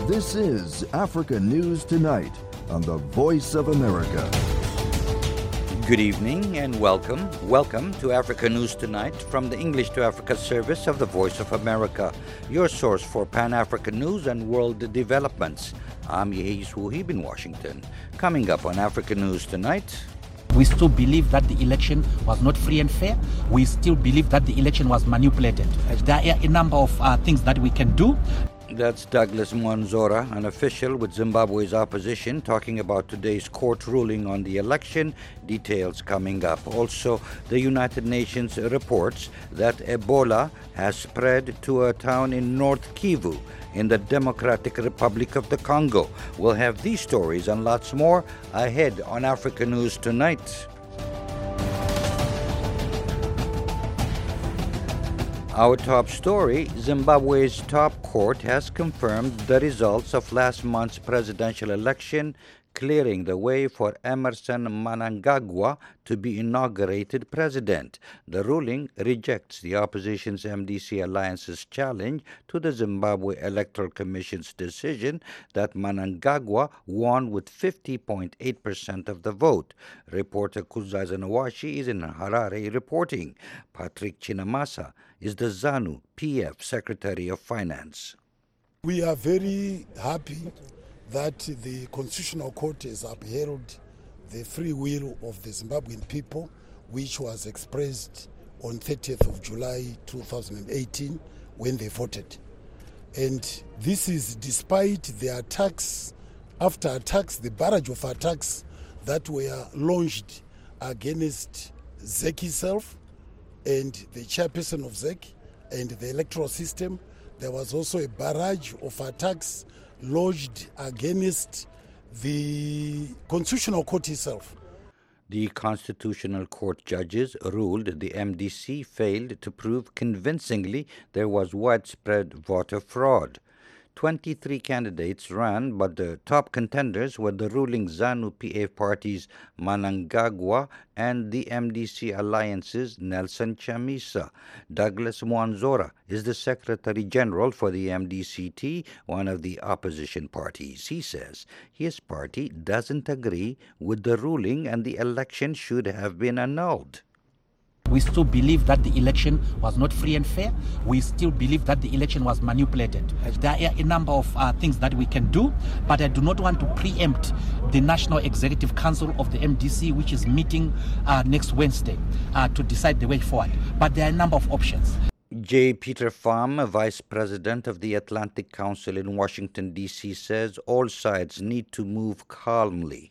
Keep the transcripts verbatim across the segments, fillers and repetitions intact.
This is Africa News Tonight on the Voice of America. Good evening and welcome. Welcome to Africa News Tonight from the English to Africa service of the Voice of America, your source for Pan-African news and world developments. I'm Yehis Wuhib in Washington. Coming up on Africa News Tonight... We still believe that the election was not free and fair. We still believe that the election was manipulated. There are a number of uh, things that we can do. That's Douglas Mwanzora, an official with Zimbabwe's opposition, talking about today's court ruling on the election. Details coming up. Also, the United Nations reports that Ebola has spread to a town in North Kivu in the Democratic Republic of the Congo. We'll have these stories and lots more ahead on Africa News Tonight. Our top story, Zimbabwe's top court has confirmed the results of last month's presidential election, clearing the way for Emmerson Mnangagwa to be inaugurated president. The ruling rejects the opposition's M D C Alliance's challenge to the Zimbabwe Electoral Commission's decision that Mnangagwa won with fifty point eight percent of the vote. Reporter Kuzaza Nawashi is in Harare reporting. Patrick Chinamasa is the ZANU P F Secretary of Finance. We are very happy that the Constitutional Court has upheld the free will of the Zimbabwean people, which was expressed on thirtieth of July two thousand eighteen when they voted. And this is despite the attacks, after attacks, the barrage of attacks that were launched against Z E C itself and the chairperson of Z E C and the electoral system. There was also a barrage of attacks lodged against the Constitutional Court itself. The Constitutional Court judges ruled the M D C failed to prove convincingly there was widespread voter fraud. twenty-three candidates ran, but the top contenders were the ruling ZANU-P F parties Mnangagwa and the M D C Alliance's Nelson Chamisa. Douglas Mwanzora is the Secretary General for the M D C T, one of the opposition parties. He says his party doesn't agree with the ruling and the election should have been annulled. We still believe that the election was not free and fair. We still believe that the election was manipulated. There are a number of uh, things that we can do, but I do not want to preempt the National Executive Council of the M D C, which is meeting uh, next Wednesday uh, to decide the way forward. But there are a number of options. J. Peter Pham, Vice President of the Atlantic Council in Washington, D C, says all sides need to move calmly.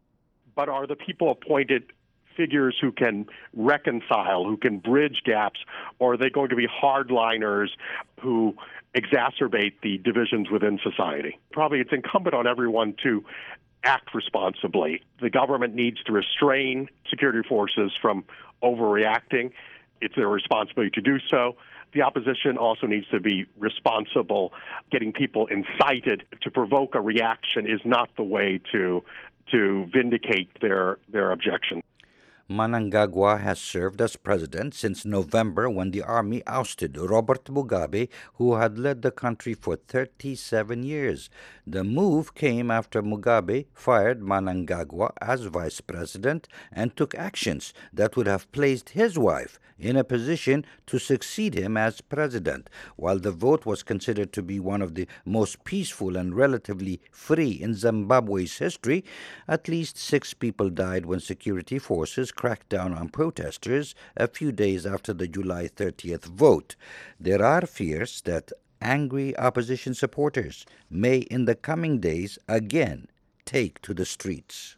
But are the people appointed figures who can reconcile, who can bridge gaps, or are they going to be hardliners who exacerbate the divisions within society? Probably it's incumbent on everyone to act responsibly. The government needs to restrain security forces from overreacting. It's their responsibility to do so. The opposition also needs to be responsible. Getting people incited to provoke a reaction is not the way to to vindicate their, their objection. Mnangagwa has served as president since November when the army ousted Robert Mugabe, who had led the country for thirty-seven years. The move came after Mugabe fired Mnangagwa as vice president and took actions that would have placed his wife in a position to succeed him as president. While the vote was considered to be one of the most peaceful and relatively free in Zimbabwe's history, at least six people died when security forces cracked down on protesters a few days after the July thirtieth vote. There are fears that angry opposition supporters may in the coming days again take to the streets.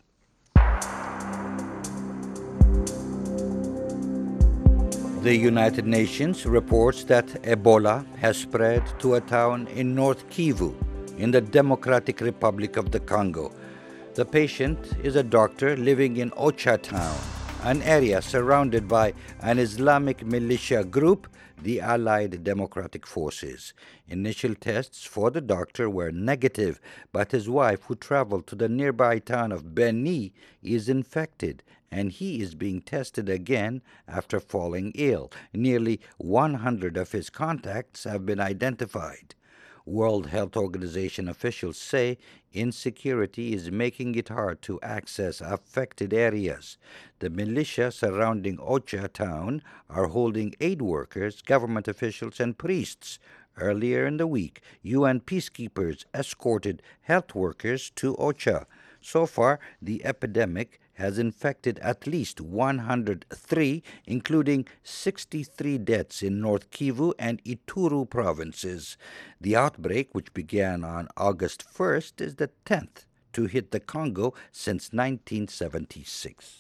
The United Nations reports that Ebola has spread to a town in North Kivu in the Democratic Republic of the Congo. The patient is a doctor living in Ocha town, an area surrounded by an Islamic militia group, the Allied Democratic Forces. Initial tests for the doctor were negative, but his wife, who traveled to the nearby town of Beni, is infected, and he is being tested again after falling ill. Nearly one hundred of his contacts have been identified. World Health Organization officials say insecurity is making it hard to access affected areas. The militia surrounding Ocha town are holding aid workers, government officials, and priests. Earlier in the week, U N peacekeepers escorted health workers to Ocha. So far, the epidemic has infected at least one hundred three, including sixty-three deaths in North Kivu and Ituri provinces. The outbreak, which began on August first, is the tenth to hit the Congo since nineteen seventy-six.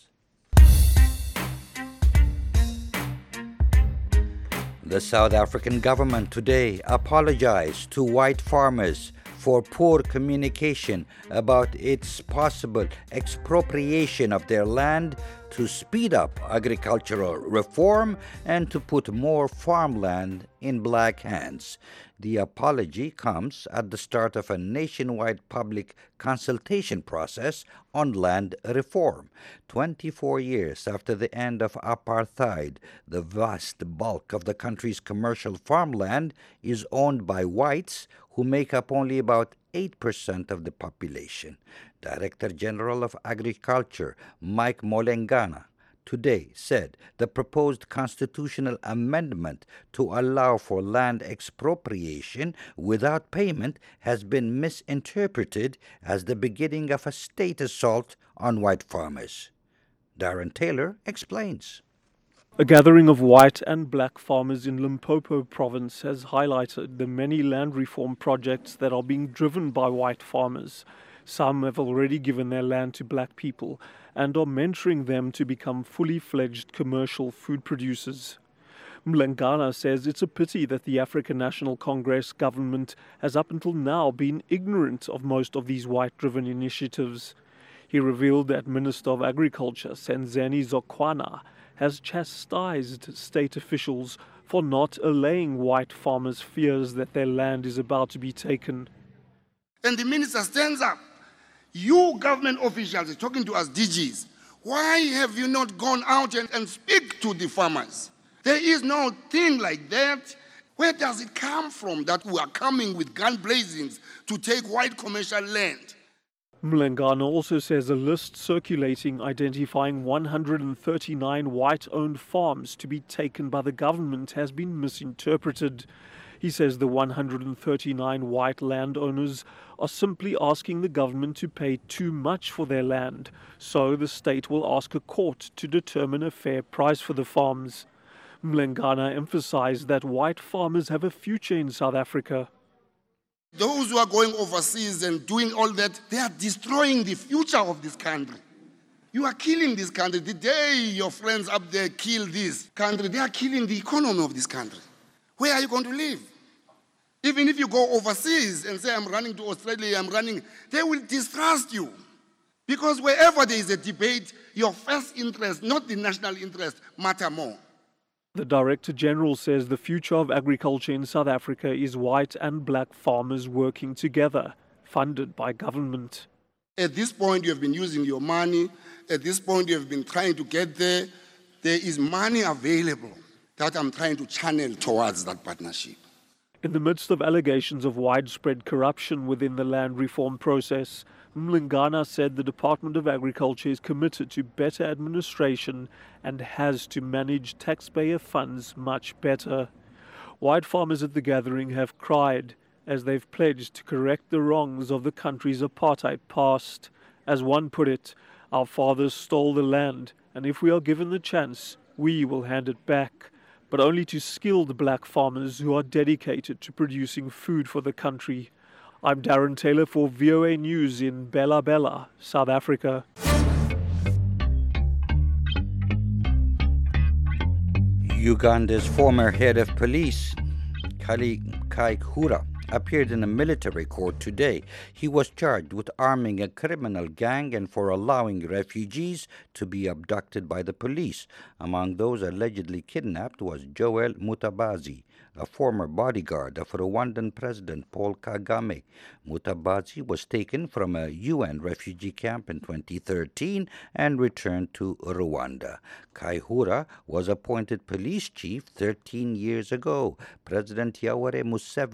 The South African government today apologized to white farmers for poor communication about its possible expropriation of their land to speed up agricultural reform and to put more farmland in black hands. The apology comes at the start of a nationwide public consultation process on land reform. twenty-four years after the end of apartheid, the vast bulk of the country's commercial farmland is owned by whites who make up only about eight percent of the population. Director General of Agriculture Mike Molengana today said the proposed constitutional amendment to allow for land expropriation without payment has been misinterpreted as the beginning of a state assault on white farmers. Darren Taylor explains. A gathering of white and black farmers in Limpopo province has highlighted the many land reform projects that are being driven by white farmers. Some have already given their land to black people and are mentoring them to become fully fledged commercial food producers. Mlengana says it's a pity that the African National Congress government has up until now been ignorant of most of these white-driven initiatives. He revealed that Minister of Agriculture Senzeni Zokwana has chastised state officials for not allaying white farmers' fears that their land is about to be taken. And the minister stands up. You government officials are talking to us D Gs. Why have you not gone out and, and speak to the farmers? There is no thing like that. Where does it come from that we are coming with gun blazings to take white commercial land? Mlengana also says a list circulating identifying one hundred thirty-nine white-owned farms to be taken by the government has been misinterpreted. He says the one hundred thirty-nine white landowners are simply asking the government to pay too much for their land, so the state will ask a court to determine a fair price for the farms. Mlengana emphasized that white farmers have a future in South Africa. Those who are going overseas and doing all that, they are destroying the future of this country. You are killing this country. The day your friends up there kill this country, they are killing the economy of this country. Where are you going to live? Even if you go overseas and say, I'm running to Australia, I'm running, they will distrust you. Because wherever there is a debate, your first interest, not the national interest, matter more. The Director General says the future of agriculture in South Africa is white and black farmers working together, funded by government. At this point, you have been using your money. At this point, you have been trying to get there. There is money available that I'm trying to channel towards that partnership. In the midst of allegations of widespread corruption within the land reform process, Mlengana said the Department of Agriculture is committed to better administration and has to manage taxpayer funds much better. White farmers at the gathering have cried as they've pledged to correct the wrongs of the country's apartheid past. As one put it, our fathers stole the land, and if we are given the chance, we will hand it back, but only to skilled black farmers who are dedicated to producing food for the country. I'm Darren Taylor for V O A News in Bella Bella, South Africa. Uganda's former head of police, Kali Kayihura, appeared in a military court today. He was charged with arming a criminal gang and for allowing refugees to be abducted by the police. Among those allegedly kidnapped was Joel Mutabazi, a former bodyguard of Rwandan President Paul Kagame. Mutabazi was taken from a U N refugee camp in twenty thirteen and returned to Rwanda. Kayihura was appointed police chief thirteen years ago. President Yoweri Museveni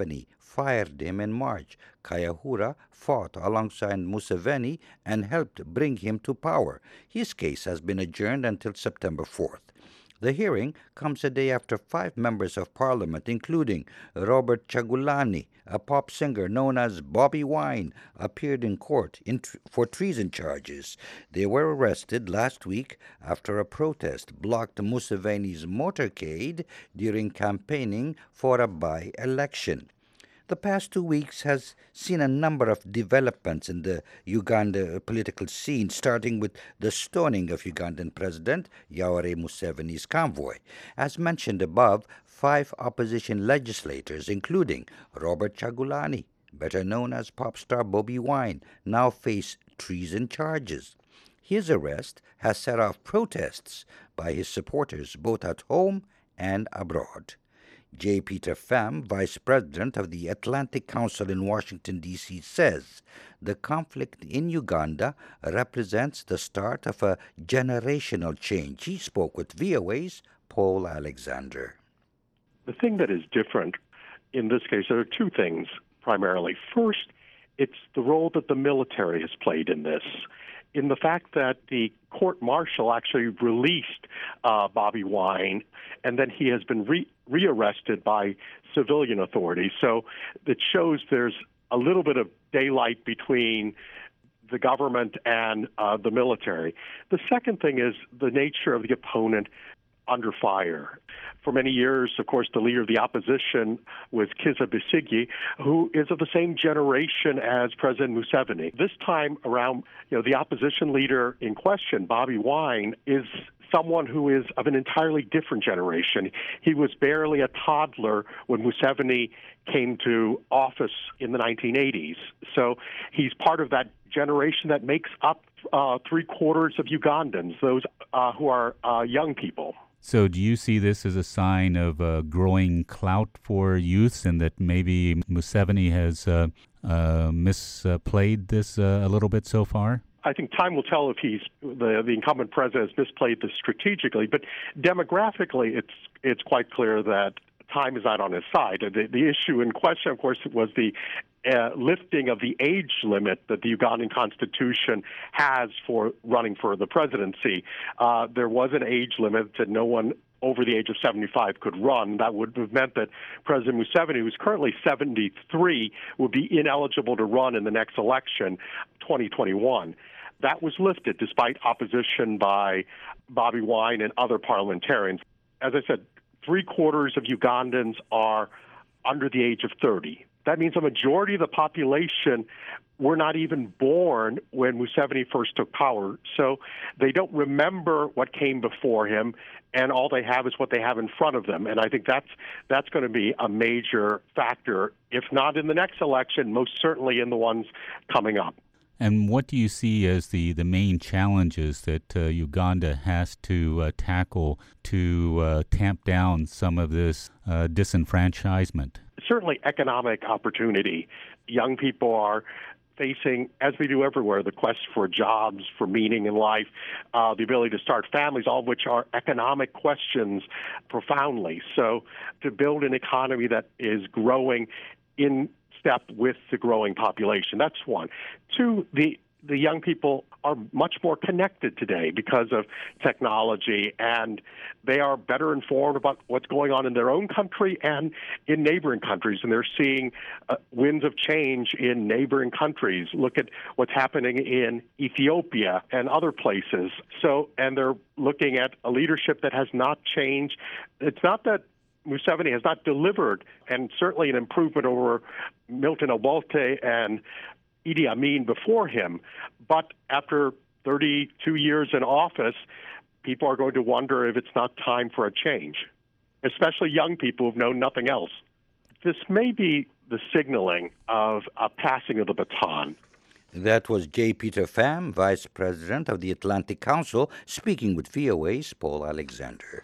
fired him in March. Kayihura fought alongside Museveni and helped bring him to power. His case has been adjourned until September fourth. The hearing comes a day after five members of parliament, including Robert Kyagulanyi, a pop singer known as Bobi Wine, appeared in court in tr- for treason charges. They were arrested last week after a protest blocked Museveni's motorcade during campaigning for a by-election. The past two weeks has seen a number of developments in the Uganda political scene, starting with the stoning of Ugandan President Yoweri Museveni's convoy. As mentioned above, five opposition legislators, including Robert Kyagulanyi, better known as pop star Bobi Wine, now face treason charges. His arrest has set off protests by his supporters both at home and abroad. J. Peter Pham, Vice President of the Atlantic Council in Washington, D C, says the conflict in Uganda represents the start of a generational change. He spoke with V O A's Paul Alexander. The thing that is different in this case, there are two things primarily. First, it's the role that the military has played in this, in the fact that the court-martial actually released uh, Bobi Wine, and then he has been re- rearrested by civilian authorities. So it shows there's a little bit of daylight between the government and uh, the military. The second thing is the nature of the opponent under fire. For many years, of course, the leader of the opposition was Kizza Besigye, who is of the same generation as President Museveni. This time around, you know, the opposition leader in question, Bobi Wine, is someone who is of an entirely different generation. He was barely a toddler when Museveni came to office in the nineteen eighties. So he's part of that generation that makes up uh, three quarters of Ugandans, those uh, who are uh, young people. So do you see this as a sign of uh, growing clout for youths, and that maybe Museveni has uh, uh, misplayed this uh, a little bit so far? I think time will tell if he's the the incumbent president has misplayed this strategically, but demographically, it's it's quite clear that time is not on his side. The, the issue in question, of course, was the uh, lifting of the age limit that the Ugandan Constitution has for running for the presidency. Uh, there was an age limit that no one over the age of seventy-five could run. That would have meant that President Museveni, who's currently seventy-three, would be ineligible to run in the next election, twenty twenty-one. That was lifted despite opposition by Bobi Wine and other parliamentarians. As I said, three-quarters of Ugandans are under the age of thirty. That means a majority of the population were not even born when Museveni first took power. So they don't remember what came before him, and all they have is what they have in front of them. And I think that's that's going to be a major factor, if not in the next election, most certainly in the ones coming up. And what do you see as the, the main challenges that uh, Uganda has to uh, tackle to uh, tamp down some of this uh, disenfranchisement? Certainly economic opportunity. Young people are facing, as we do everywhere, the quest for jobs, for meaning in life, uh, the ability to start families, all of which are economic questions profoundly. So to build an economy that is growing in step with the growing population. That's one. Two, the the young people are much more connected today because of technology, and they are better informed about what's going on in their own country and in neighboring countries, and they're seeing uh, winds of change in neighboring countries. Look at what's happening in Ethiopia and other places. So, and they're looking at a leadership that has not changed. It's not that Museveni has not delivered, and certainly an improvement over Milton Obote and Idi Amin before him. But after thirty-two years in office, people are going to wonder if it's not time for a change, especially young people who've known nothing else. This may be the signaling of a passing of the baton. That was J. Peter Pham, Vice President of the Atlantic Council, speaking with V O A's Paul Alexander.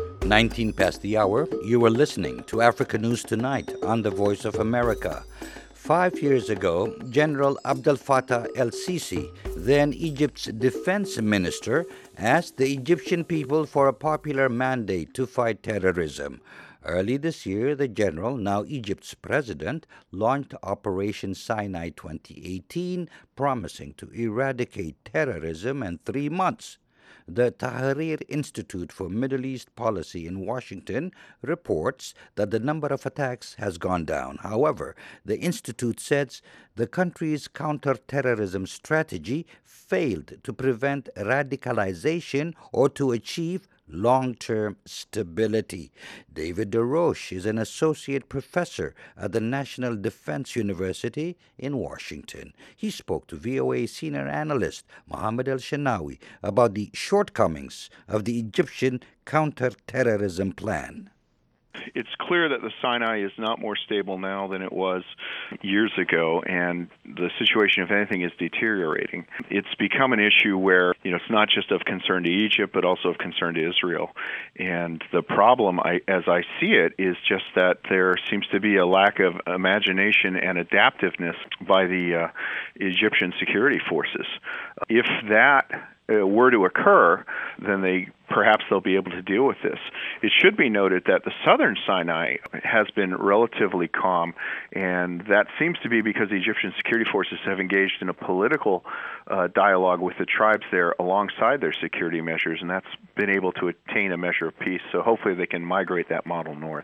nineteen past the hour, you are listening to Africa News Tonight on the Voice of America. Five years ago, General Abdel Fattah el-Sisi, then Egypt's defense minister, asked the Egyptian people for a popular mandate to fight terrorism. Early this year, the general, now Egypt's president, launched Operation Sinai twenty eighteen, promising to eradicate terrorism in three months. The Tahrir Institute for Middle East Policy in Washington reports that the number of attacks has gone down. However, the institute says the country's counterterrorism strategy failed to prevent radicalization or to achieve long-term stability. David DeRoche is an associate professor at the National Defense University in Washington. He spoke to V O A senior analyst Mohammed El-Shenawi about the shortcomings of the Egyptian counterterrorism plan. It's clear that the Sinai is not more stable now than it was years ago, and the situation, if anything, is deteriorating. It's become an issue where, you know, it's not just of concern to Egypt, but also of concern to Israel. And the problem, I, as I see it, is just that there seems to be a lack of imagination and adaptiveness by the uh, Egyptian security forces. If that Uh, were to occur, then they perhaps they'll be able to deal with this. It should be noted that the southern Sinai has been relatively calm, and that seems to be because the Egyptian security forces have engaged in a political uh, dialogue with the tribes there alongside their security measures, and that's been able to attain a measure of peace. So hopefully they can migrate that model north.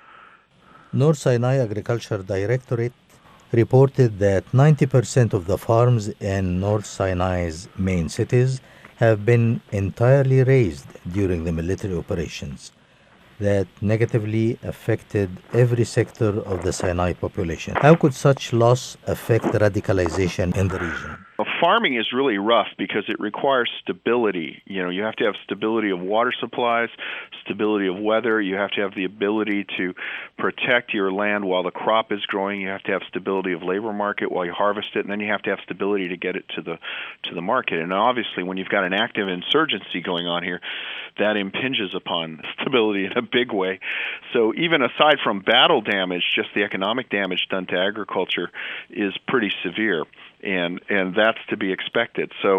North Sinai Agriculture Directorate reported that ninety percent of the farms in North Sinai's main cities have been entirely razed during the military operations that negatively affected every sector of the Sinai population. How could such loss affect radicalization in the region? Farming is really rough because it requires stability. You know, you have to have stability of water supplies, stability of weather. You have to have the ability to protect your land while the crop is growing. You have to have stability of labor market while you harvest it, and then you have to have stability to get it to the to the market. And obviously, when you've got an active insurgency going on here, that impinges upon stability in a big way. So even aside from battle damage, just the economic damage done to agriculture is pretty severe. And and that's to be expected. So,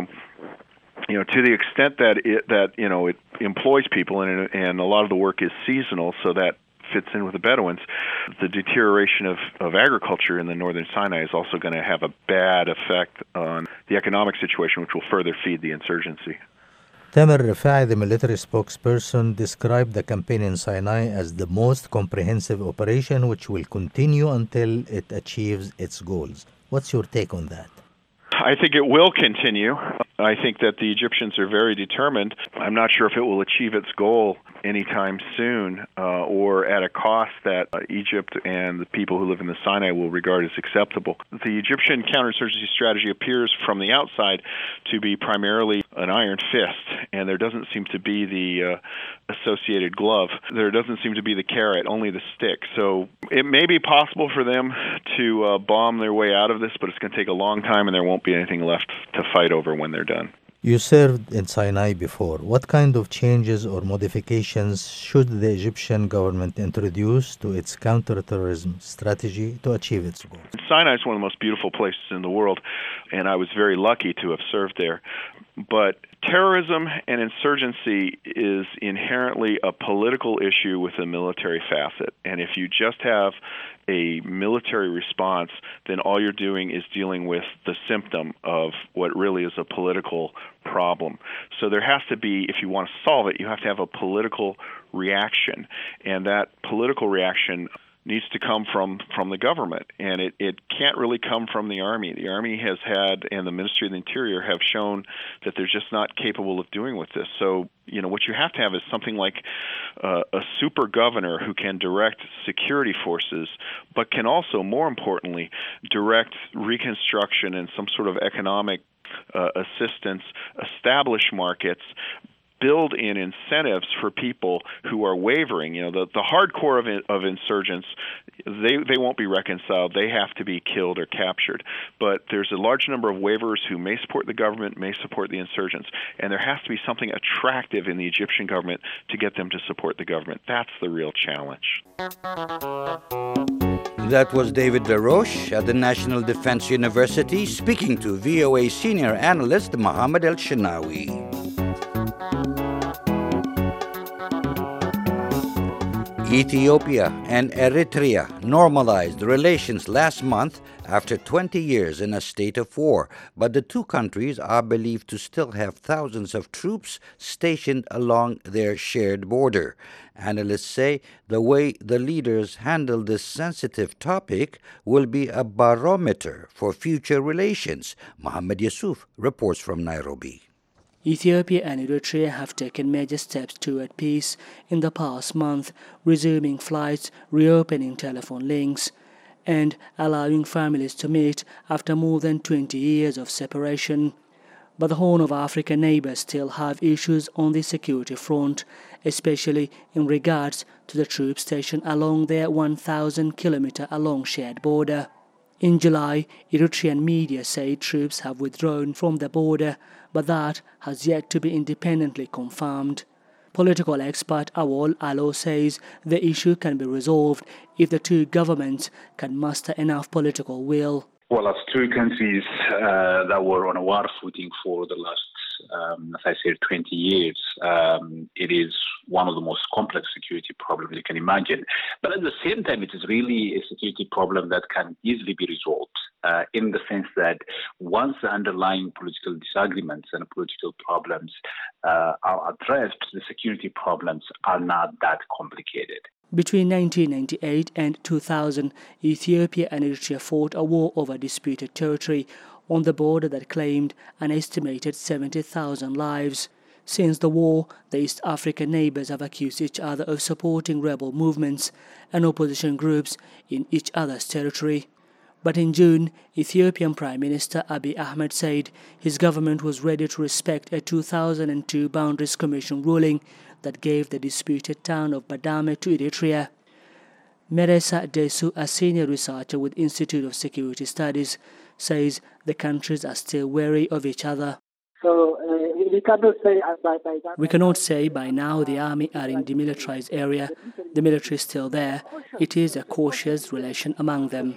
you know, to the extent that it that you know it employs people, and and a lot of the work is seasonal, so that fits in with the Bedouins. The deterioration of, of agriculture in the northern Sinai is also going to have a bad effect on the economic situation, which will further feed the insurgency. Tamer Rifai, the military spokesperson, described the campaign in Sinai as the most comprehensive operation which will continue until it achieves its goals. What's your take on that? I think it will continue. I think that the Egyptians are very determined. I'm not sure if it will achieve its goal anytime soon uh, or at a cost that uh, Egypt and the people who live in the Sinai will regard as acceptable. The Egyptian counterinsurgency strategy appears from the outside to be primarily an iron fist, and there doesn't seem to be the uh, associated glove. There doesn't seem to be the carrot, only the stick. So it may be possible for them to uh, bomb their way out of this, but it's going to take a long time, and there won't be anything left to fight over when they're done. You served in Sinai before. What kind of changes or modifications should the Egyptian government introduce to its counterterrorism strategy to achieve its goals? Sinai is one of the most beautiful places in the world, and I was very lucky to have served there. But terrorism and insurgency is inherently a political issue with a military facet. And if you just have a military response, then all you're doing is dealing with the symptom of what really is a political problem. So there has to be, if you want to solve it, you have to have a political reaction. And that political reaction needs to come from, from the government, and it, it can't really come from the Army. The Army has had, and the Ministry of the Interior have shown that they're just not capable of doing with this. So, you know, what you have to have is something like uh, a super governor who can direct security forces, but can also, more importantly, direct reconstruction and some sort of economic uh, assistance, establish markets, build in incentives for people who are wavering. You know, the, the hardcore of, of insurgents, they, they won't be reconciled. They have to be killed or captured. But there's a large number of waverers who may support the government, may support the insurgents. And there has to be something attractive in the Egyptian government to get them to support the government. That's the real challenge. That was David Laroche at the National Defense University speaking to V O A senior analyst Mohammed El-Shenawi. Ethiopia and Eritrea normalized relations last month after twenty years in a state of war, but the two countries are believed to still have thousands of troops stationed along their shared border. Analysts say the way the leaders handle this sensitive topic will be a barometer for future relations. Mohammed Yusuf reports from Nairobi. Ethiopia and Eritrea have taken major steps toward peace in the past month, resuming flights, reopening telephone links, and allowing families to meet after more than twenty years of separation. But the Horn of Africa neighbors still have issues on the security front, especially in regards to the troops stationed along their one thousand kilometer long shared border. In July, Eritrean media say troops have withdrawn from the border, but that has yet to be independently confirmed. Political expert Awol Alo says the issue can be resolved if the two governments can muster enough political will. Well, as two countries uh, that were on a war footing for the last, um, as I said, twenty years, um, it is one of the most complex security problems you can imagine. But at the same time, it is really a security problem that can easily be resolved uh, in the sense that once the underlying political disagreements and political problems uh, are addressed, the security problems are not that complicated. Between nineteen ninety-eight and two thousand, Ethiopia and Eritrea fought a war over disputed territory on the border that claimed an estimated seventy thousand lives. Since the war, the East African neighbors have accused each other of supporting rebel movements and opposition groups in each other's territory. But in June, Ethiopian Prime Minister Abiy Ahmed said his government was ready to respect a two thousand two Boundaries Commission ruling that gave the disputed town of Badame to Eritrea. Meresa Desu, a senior researcher with Institute of Security Studies, says the countries are still wary of each other. So uh, we cannot say by, by that. We cannot say by now the army are in demilitarized area. The military is still there. It is a cautious relation among them.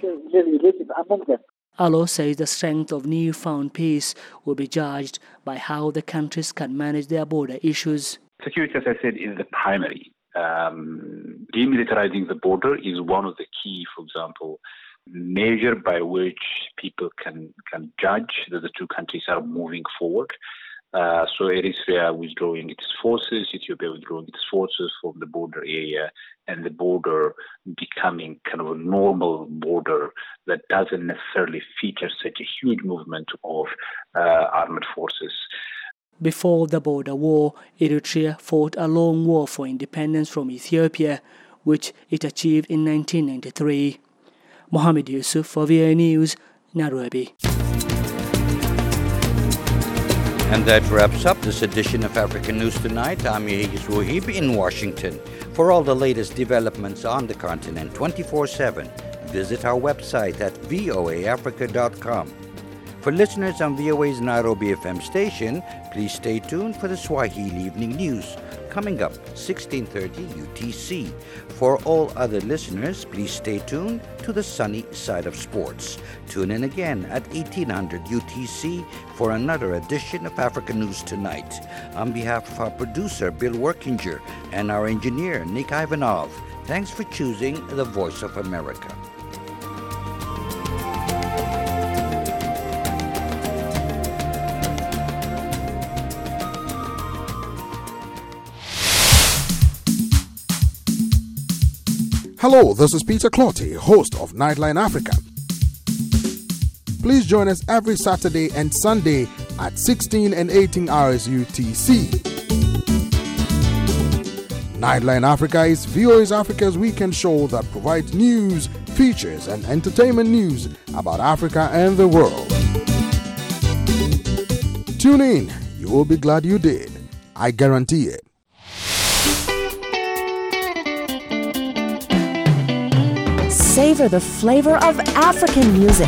Alo says the strength of newfound peace will be judged by how the countries can manage their border issues. Security, as I said, is the primary. Um, demilitarizing the border is one of the key, for example, measure by which people can, can judge that the two countries are moving forward. Uh, so Eritrea withdrawing its forces, Ethiopia withdrawing its forces from the border area, and the border becoming kind of a normal border that doesn't necessarily feature such a huge movement of uh, armed forces. Before the border war, Eritrea fought a long war for independence from Ethiopia, which it achieved in nineteen ninety-three. Mohammed Yusuf for V O A News, Nairobi. And that wraps up this edition of African News Tonight. I'm Yehis Wahib in Washington. For all the latest developments on the continent twenty-four seven, visit our website at voa africa dot com. For listeners on V O A's Nairobi F M station, please stay tuned for the Swahili Evening News, coming up sixteen thirty U T C. For all other listeners, please stay tuned to the sunny side of sports. Tune in again at eighteen hundred U T C for another edition of African News Tonight. On behalf of our producer, Bill Workinger, and our engineer, Nick Ivanov, thanks for choosing the Voice of America. Hello, this is Peter Clotty, host of Nightline Africa. Please join us every Saturday and Sunday at sixteen and eighteen hours U T C. Nightline Africa is V O A's Africa's weekend show that provides news, features, and entertainment news about Africa and the world. Tune in, you will be glad you did. I guarantee it. Savor the flavor of African music.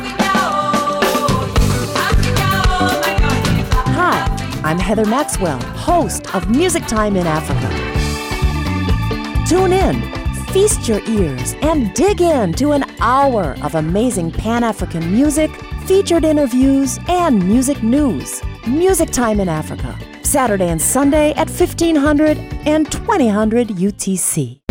Hi, I'm Heather Maxwell, host of Music Time in Africa. Tune in, Feast your ears and dig into an hour of amazing Pan-African music, featured interviews, and music news. Music Time in Africa, Saturday and Sunday at fifteen hundred and twenty hundred U T C.